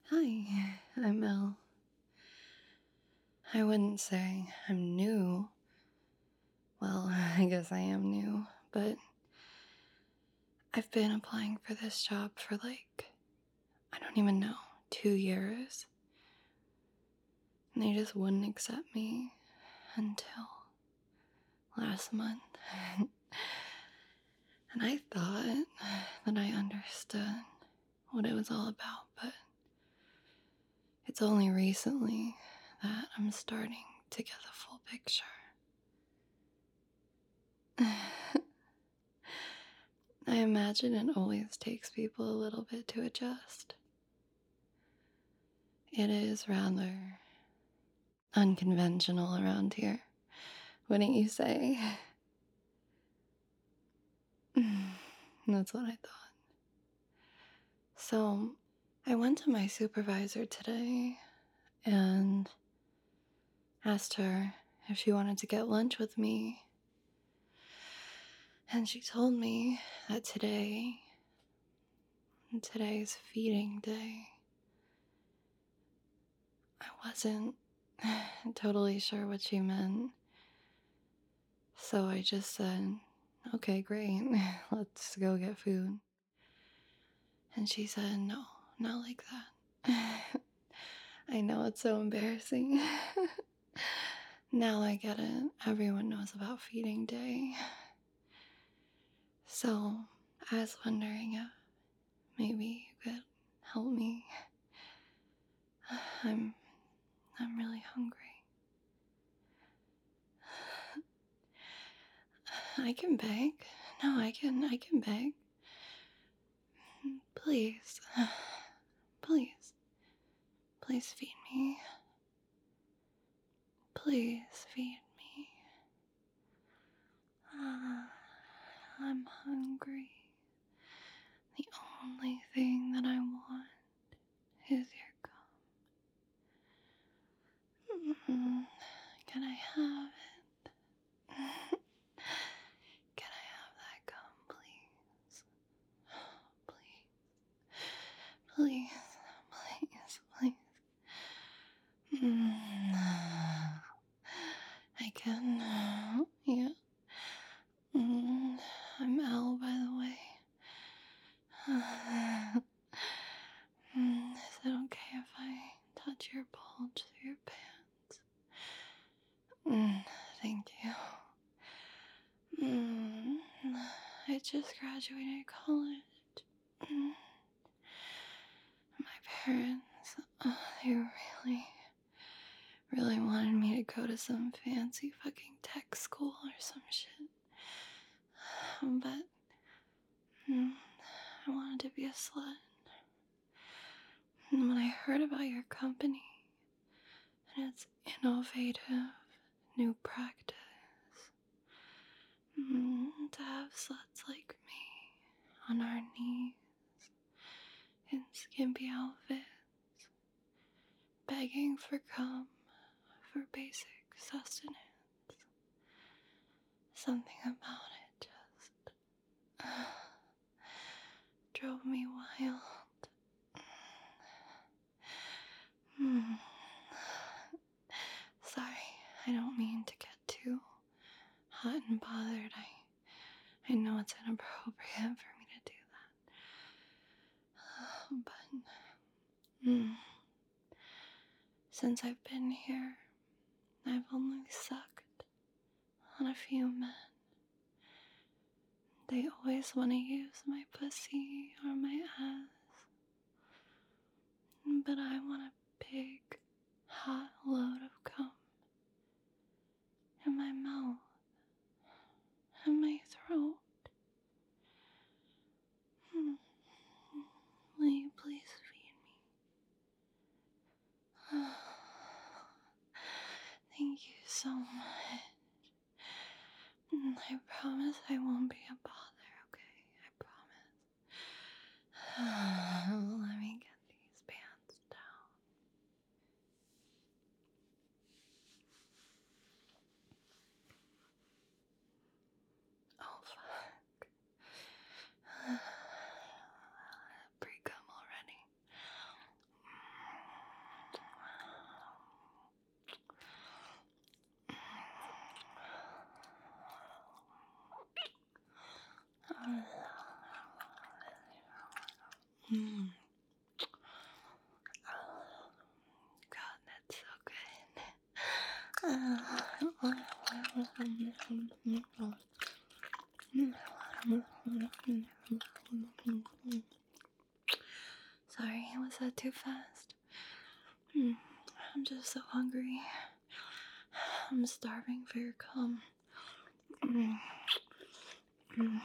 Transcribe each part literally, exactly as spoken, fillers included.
Hi, I'm Elle. I wouldn't say I'm new. Well, I guess I am new, but I've been applying for this job for like, I don't even know, two years. And they just wouldn't accept me until last month. And I thought that I understood what it was all about, but it's only recently that I'm starting to get the full picture. I imagine it always takes people a little bit to adjust. It is rather unconventional around here, wouldn't you say? That's what I thought. So, I went to my supervisor today and asked her if she wanted to get lunch with me. And she told me that today, today's feeding day. I wasn't totally sure what she meant. So I just said, okay, great, let's go get food. And she said, no, not like that. I know, it's so embarrassing. Now I get it. Everyone knows about feeding day. So I was wondering if maybe you could help me. I'm I'm really hungry. I can beg. No, I can I can beg. Please. Please. Please feed me. Please feed me. Ah, I'm hungry. The only thing that I want is your gum. Mm, Can I have it? Can I have that gum, please? Please. Please. Please. Please. Mm, I can. Yeah. Mm, I'm Elle, by the way. Mm, Is it okay if I touch your bulge through your pants? Mm, Thank you. Mm, I just graduated college. Mm, My parents, uh, they really, really wanted me to go to some fancy fucking tech school or some shit. But mm, I wanted to be a slut. And when I heard about your company and its innovative new practice, mm, to have sluts like me on our knees in skimpy outfits, begging for cum for basic sustenance. Something about it just drove me wild. Hmm. Sorry, I don't mean to get too hot and bothered. I I know it's inappropriate for me to do that. But mm, since I've been here, I've only sucked on a few men. They always want to use my pussy or my ass. But I want a big, hot load of cum in my mouth and my throat. Hmm. Will you please feed me? Thank you so much. I promise I won't be a bother, okay? I promise. Let me get these pants down. Oh, fuck. Pre-cum already. Sorry, was that too fast? Mm, I'm just so hungry. I'm starving for your cum. Mm, mm,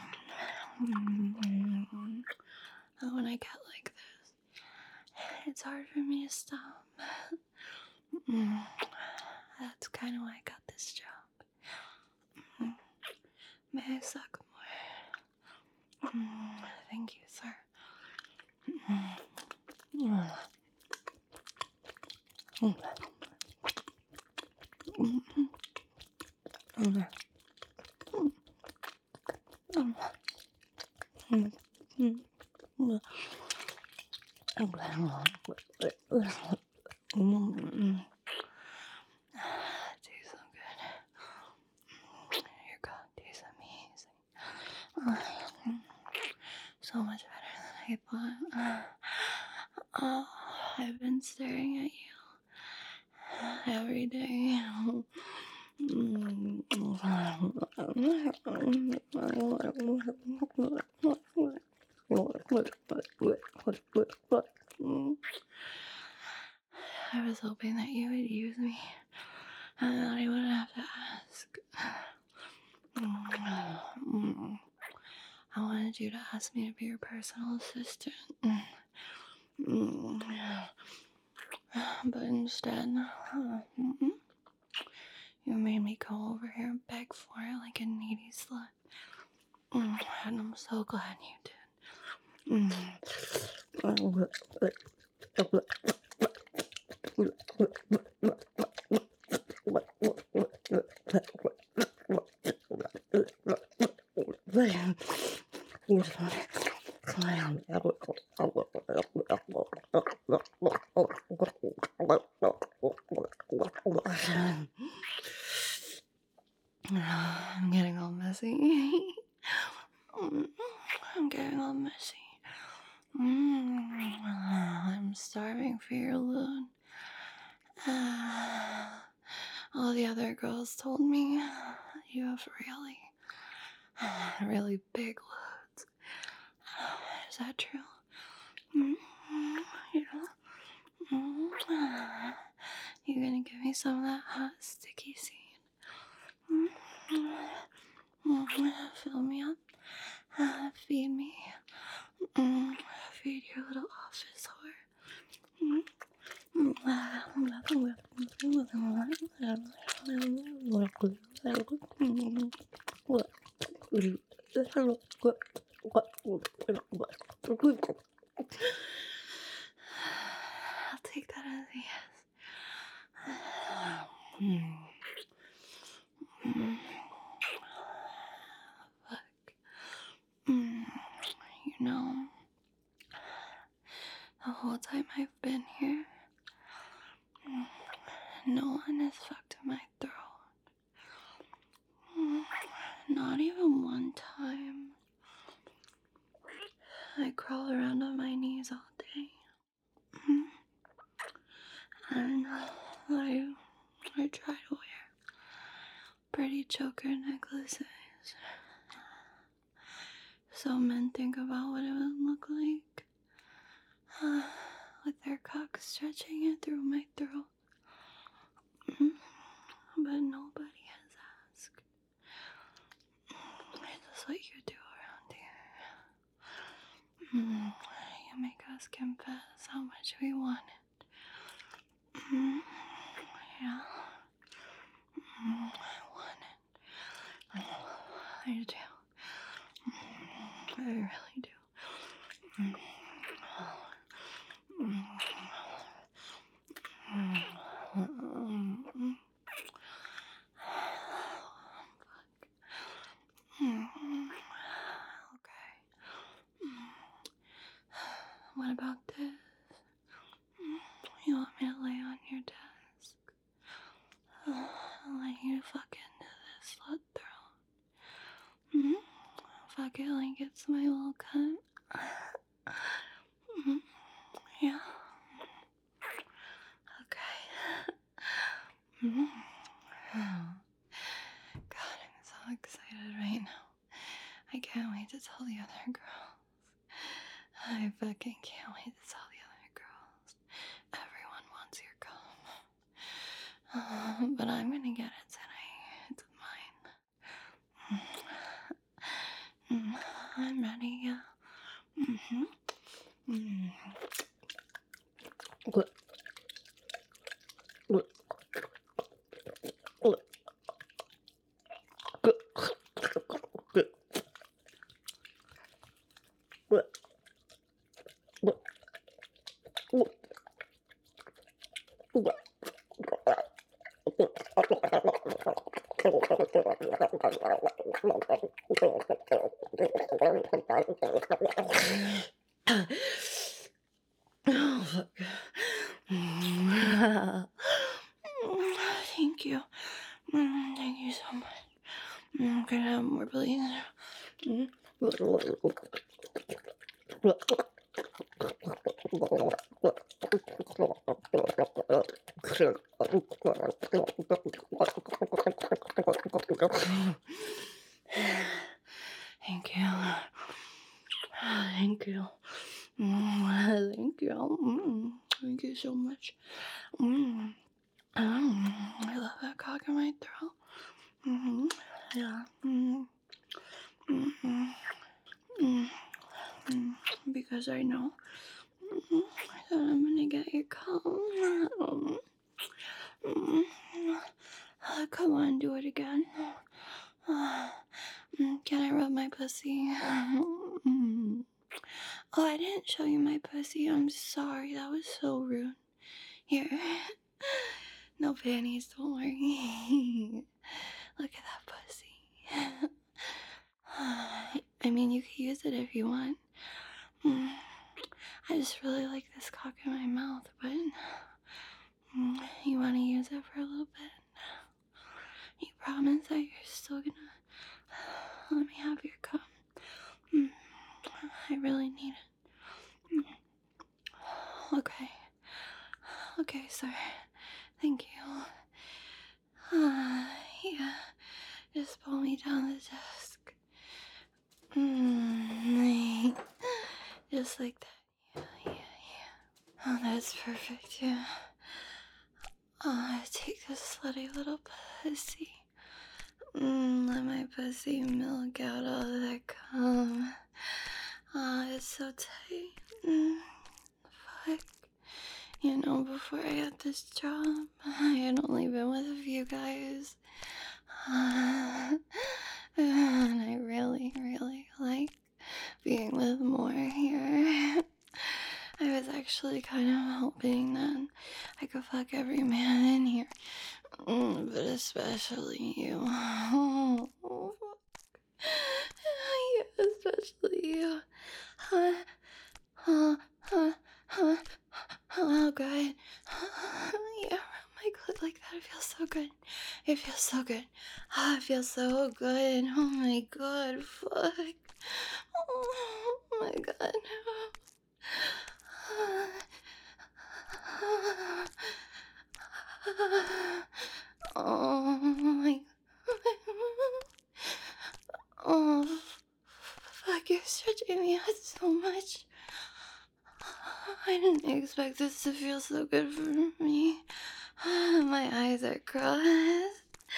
mm. And when I get like this, it's hard for me to stop. Mm, That's kind of why I got this job. Mm, May I suck more? Mm, Thank you, sir. Mm, mm, mm, mm, mm, mm, mm, mm, mm. Mm, Tastes so good. Your cock tastes amazing. So much better than I thought. Oh, I've been staring at you every day. I was hoping that you would use me and that I wouldn't have to ask. I wanted you to ask me to be your personal assistant. But instead, you made me go over here and beg for it like a needy slut. And I'm so glad you did. I'm getting all messy. I'm getting all messy. I'm starving for your loot. All the other girls told me you have really, really big loads. Is that true? You gonna give me some of that hot sticky seed? Fill me up. Feed me. Feed your little office whore. I'll take that as a yes. Fuck. You know, the whole time I've been here, no one has fucked my throat. Not even one time. I crawl around on my knees all day. And I, I try to wear pretty choker necklaces. So men think about what it would look like. With their cock stretching it through my throat. But nobody has asked. Just what you do around here. You make us confess how much we want it. Yeah. I want it. I do. I really do. Okay. What about this? You want me to lay on your desk? I'll let you fuck into this slut throat. Fuck it like it's my little tell the other girls. I fucking can't wait to tell the other girls. Everyone wants your cum. Uh, but I'm gonna get it tonight. It's mine. Mm, I'm ready, yeah. Mm-hmm. Mm. Oh, fuck. Thank you. Mm, Thank you so much. Mm, Can I have more, please? Mm. Thank you. Thank you. Mm, Thank you. Mm, Thank you so much. Mm. Mm, I love that cock in my throat. Mm-hmm. Yeah. Mm, mm, mm, mm, mm. Because I know mm, that I'm gonna get your cum. Mm, mm. Uh, Come on, do it again. Uh, mm, Can I rub my pussy? Mm. Oh, I didn't show you my pussy. I'm sorry. That was so rude. Here. No panties, don't worry. Look at that pussy. I mean, you could use it if you want. Mm, I just really like this cock in my mouth, but mm, you want to use it for a little bit? You promise that you're still gonna let me have your cup? Mm, I really need it. Mm, Okay. Okay, sir. Thank you. Uh, yeah. Just pull me down the desk. Mm, just like that. Yeah, yeah, yeah. Oh, that's perfect, yeah. Oh, take this slutty little pussy. Mm, let my pussy milk out all that cum. Oh, it's so tight. Mm, fuck. You know, before I got this job, I had only been with a few guys. Uh, and I really, really like being with more here. I was actually kind of hoping that I could fuck every man in here. Mm, but especially you. Oh, fuck. Yeah, especially you. Huh, huh, huh, huh. Oh, God. Yeah, my clit like that. It feels so good. It feels so good. Ah, it feels so good. Oh, my God. Fuck. Oh, my God. Oh my god. Oh, fuck, you're stretching me out so much. I didn't expect this to feel so good for me. My eyes are crossed.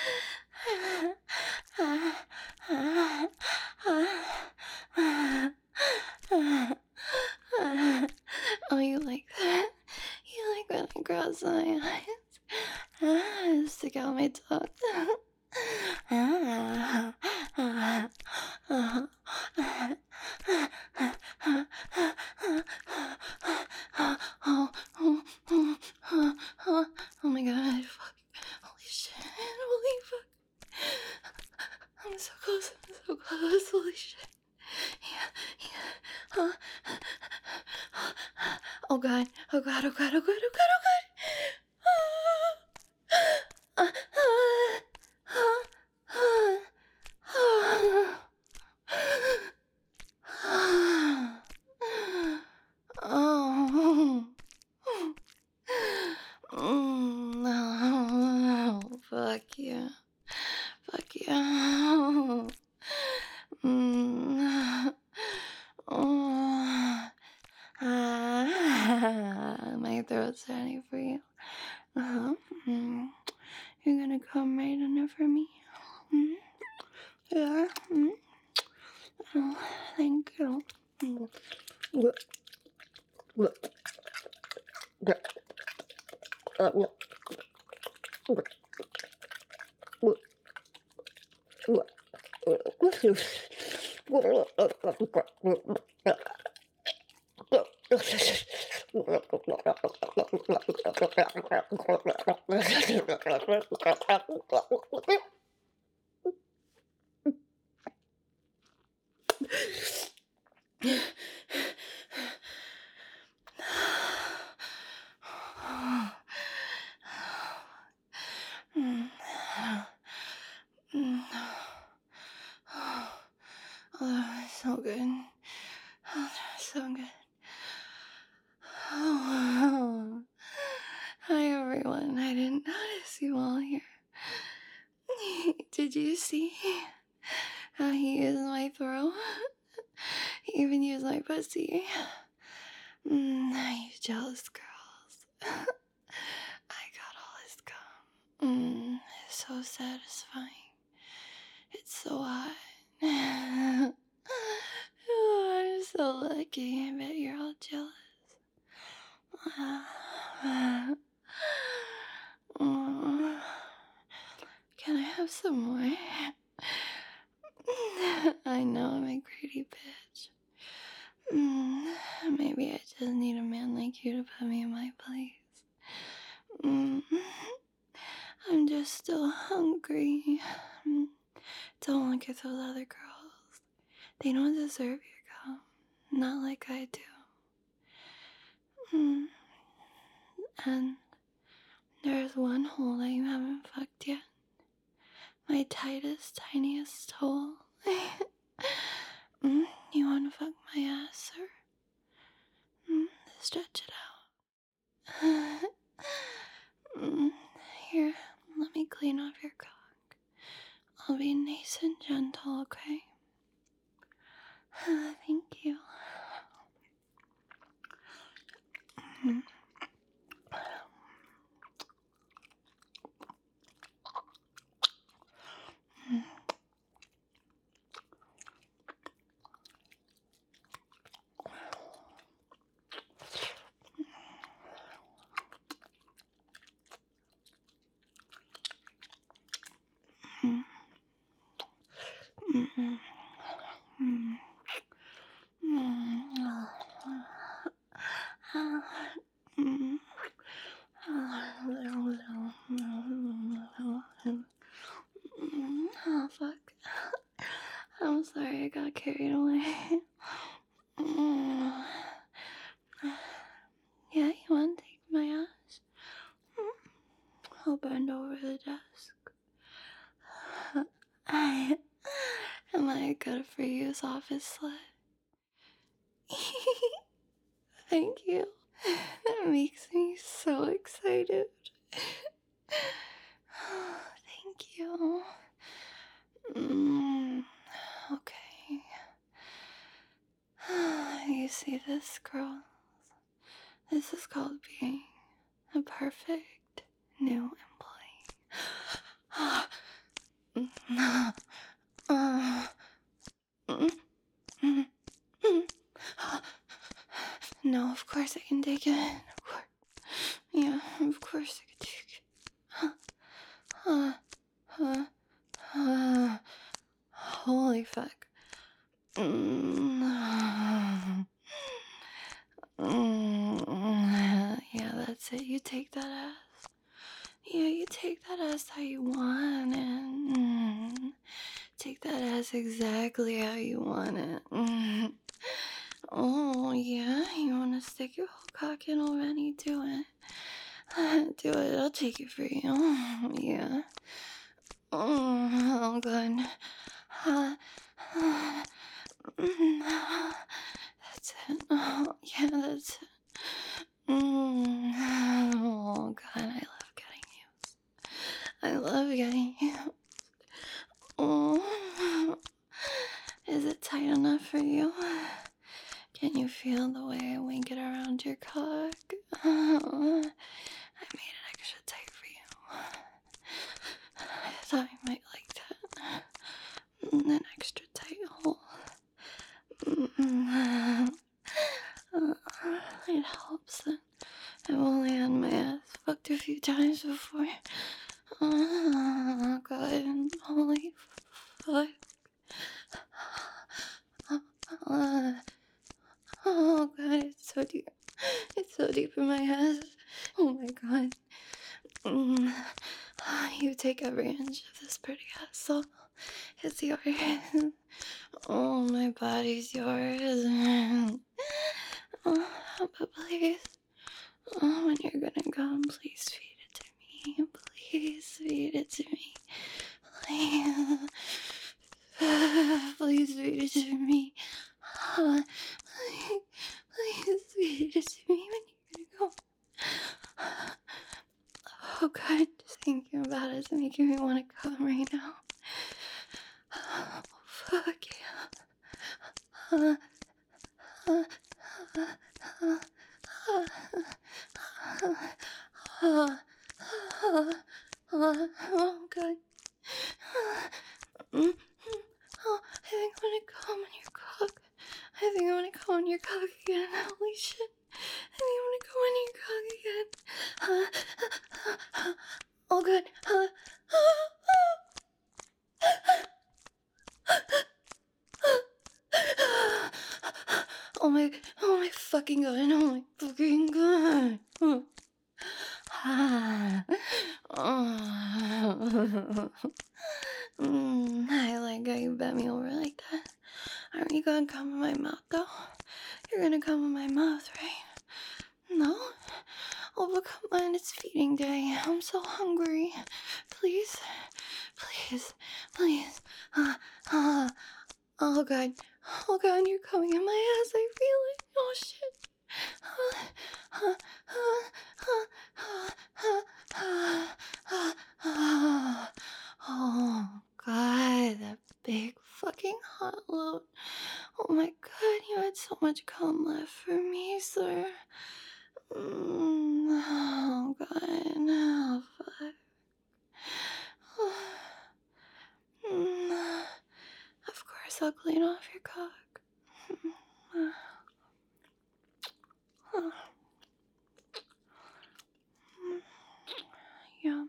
Oh, you like that? You like when I cross my eyes? Stick out my tongue. Oh, oh, oh, oh, oh, oh my god, fuck. Holy shit, holy fuck. I'm so close, I'm so close, holy shit. Yeah, yeah. Huh? Oh god, oh god, oh god, oh god, oh god, oh god. Ah. Ah, ah, ah, ah, ah. Oh. Mm, no. Fuck yeah. Fuck yeah. Mm. throat's ready for you. Uh-huh. Mm. You're gonna come right in there for me. Mm. Yeah. Mm. Oh, thank you. Mm. Mm. Mm. Oh, so good. Oh, so good. Oh, hi everyone. I didn't notice you all here. Did you see how he used my throat? He even used my pussy. Mm, you jealous girls. I got all his cum. Mm, it's so satisfying. It's so hot. Oh, I'm so lucky. I bet you're all jealous. Mm, can I have some more? I know I'm a greedy bitch. Mm, maybe I just need a man like you to put me in my place. Mm, I'm just still hungry. Mm, don't look at those other girls. They don't deserve your cum. Not like I do. Mm, and there's one hole that you haven't fucked yet. My tightest, tiniest hole. Mm, you wanna fuck my ass, sir? Mm, stretch it out. Mm, here, let me clean off your cock. I'll be nice and gentle, okay? Thank you. Mm. Mm. Mm. Mm. Mm. Mm. Mm. Oh, fuck. I'm sorry, I got carried away. Mm. Yeah, you want to take my ass? I'll bend over the desk. I, am I a good for use office slut? Thank you. That makes me so excited. Thank you. Mm, okay. You see this, girls? This is called being a perfect new employee. No, of course I can take it. Of course. Yeah, of course I can take it. Uh, uh, uh, holy fuck. Mm. Mm. Yeah, that's it. You take that ass. Yeah, you take that ass how you want it. Mm. Take that ass exactly how you want it. Mm. Oh, yeah? You want to stick your whole cock in already? Do it. Do it. I'll take it for you. Yeah. Oh, good. That's it. Oh, yeah, that's it. Mm. Oh, God, I love getting used. I love getting used. Oh. Is it tight enough for you? Can you feel the way I wink it around your cock? I made it extra tight for you. I thought you might like that. Mm, An extra tight hole. Mm, uh, It helps that I've only had my ass fucked a few times before. Oh, God. Holy fuck. Uh, oh, God. It's so deep. It's so deep in my ass. Oh, my God. Mm. You take every inch of this pretty asshole. It's yours. Oh, my body's yours. Oh, but please, oh, when you're gonna come, please feed it to me. Please feed it to me. Please, please feed it to me. Uh, Please, please feed it to me when you're gonna go. Oh God, just thinking about it is making me want to come right now. Oh, fuck yeah. Uh, uh, uh, uh, uh, uh, uh, uh, oh God. Mm, mm. Oh, I think I'm gonna come on your cock. I think I'm gonna come on your cock again. Holy shit. I think I'm gonna come on your cock again. Uh, uh, uh, oh God. Uh, oh my, oh my fucking God. Oh my fucking God. Oh. Ah. Oh. Mm, I like how you bent me over like that. Aren't you gonna come in my mouth though? You're gonna come in my mouth, right? No? Oh, but come on, it's feeding day. I'm so hungry. Please, please, please. Uh, uh, oh God, oh God, you're coming in my ass. I feel it. Oh shit. Uh, uh, uh, uh, uh, uh, uh, uh. Oh God, that big fucking hot load. Oh my God, you had so much cum left for me, sir. Mm, oh God, oh fuck. Mm, of course, I'll clean off your cock. Mm, uh, mm, Yum.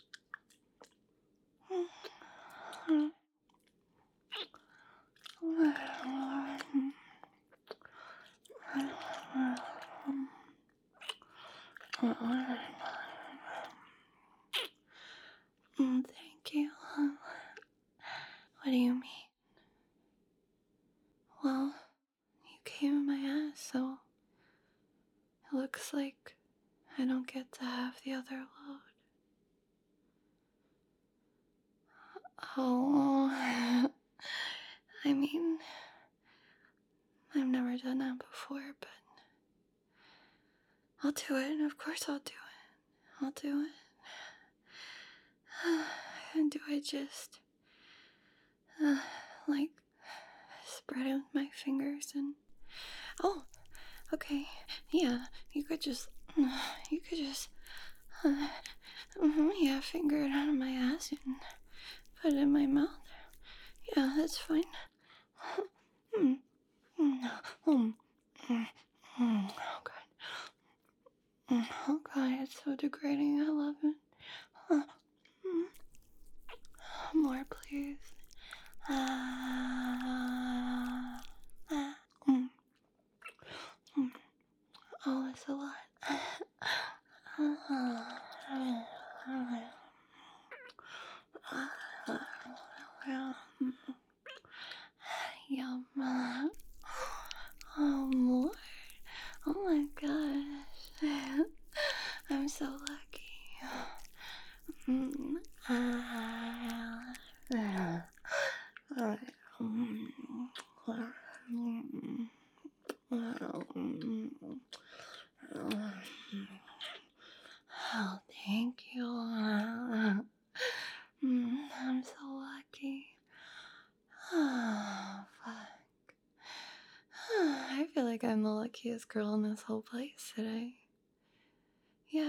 Mm, mm, Thank you. What do you mean? Well, you came in my ass, so it looks like I don't get to have the other load. Oh, I mean, I've never done that before, but I'll do it. Of course, I'll do it. I'll do it. And do I just, uh, like, spread it with my fingers and. Oh, okay. Yeah, you could just. You could just. Uh, mhm, yeah, finger it out of my ass and put it in my mouth. Yeah, that's fine. Mm, mm, mm, mm, mm. Oh, God. Mm, oh, God, it's so degrading. I love it. Uh, mm. More, please. Ah, ah, mm, mm. Oh, it's a lot. Yum. Oh, more. Oh my gosh. I'm so lucky. Mm. Ah. Oh, thank you. Mm, I'm so lucky. Oh, fuck. I feel like I'm the luckiest girl in this whole place today.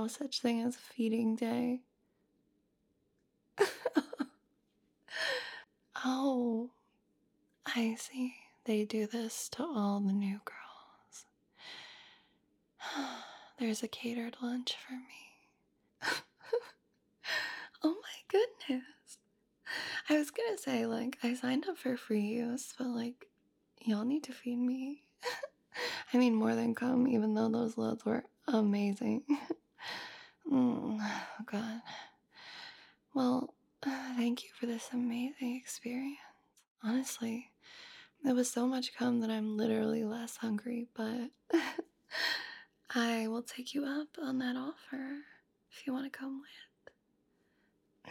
no such thing as feeding day. Oh, I see. They do this to all the new girls. There's a catered lunch for me. Oh my goodness. I was gonna say, like, I signed up for free use, but like, y'all need to feed me. I mean, more than come, even though those loads were amazing. Mm, oh God. Well, uh, thank you for this amazing experience. Honestly, there was so much cum that I'm literally less hungry, but I will take you up on that offer if you want to come with.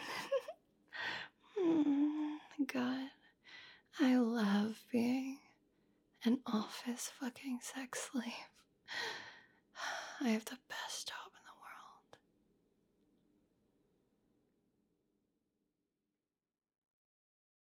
Mm, God, I love being an office fucking sex slave. I have the best job